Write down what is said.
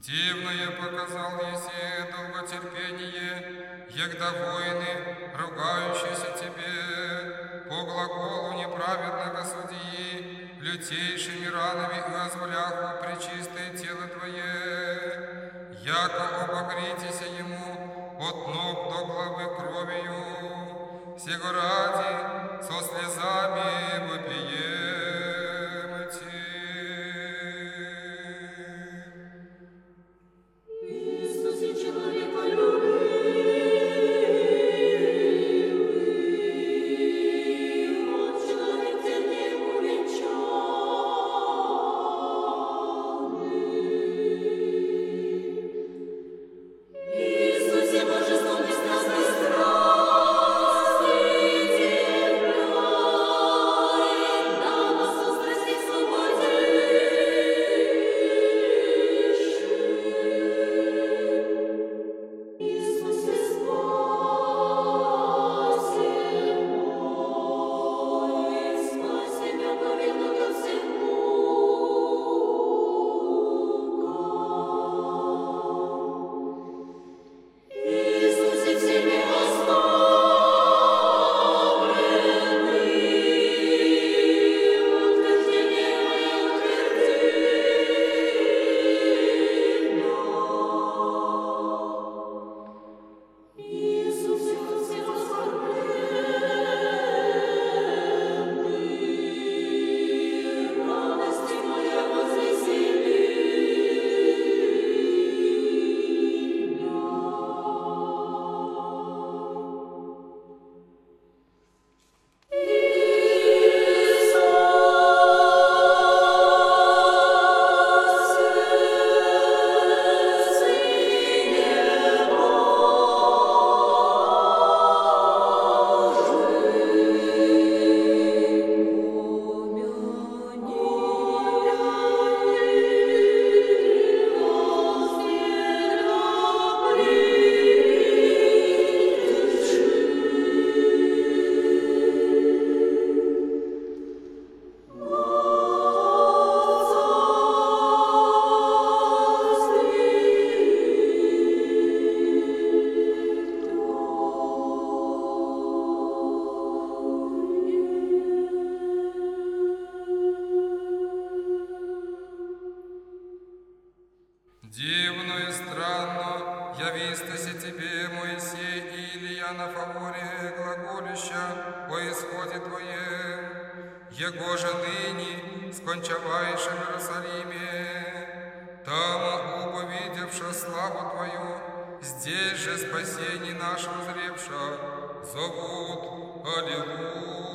Дивное показал еси долготерпение, егда воины, ругающиеся тебе, по глаголу неправедного судьи, лютейшими ранами и озволяху пречистое тело Твое, яко обогритеся ему от ног до главы кровью, сего ради со слезами вопиемте. Дивно и странно явистося тебе, Моисей и Илия, на фаворе глаголища о исходе Твоем, его же ныне скончаваешь в Иерусалиме, там, увидевши славу Твою, здесь же спасение наше узревша, зовут Аллилуйя.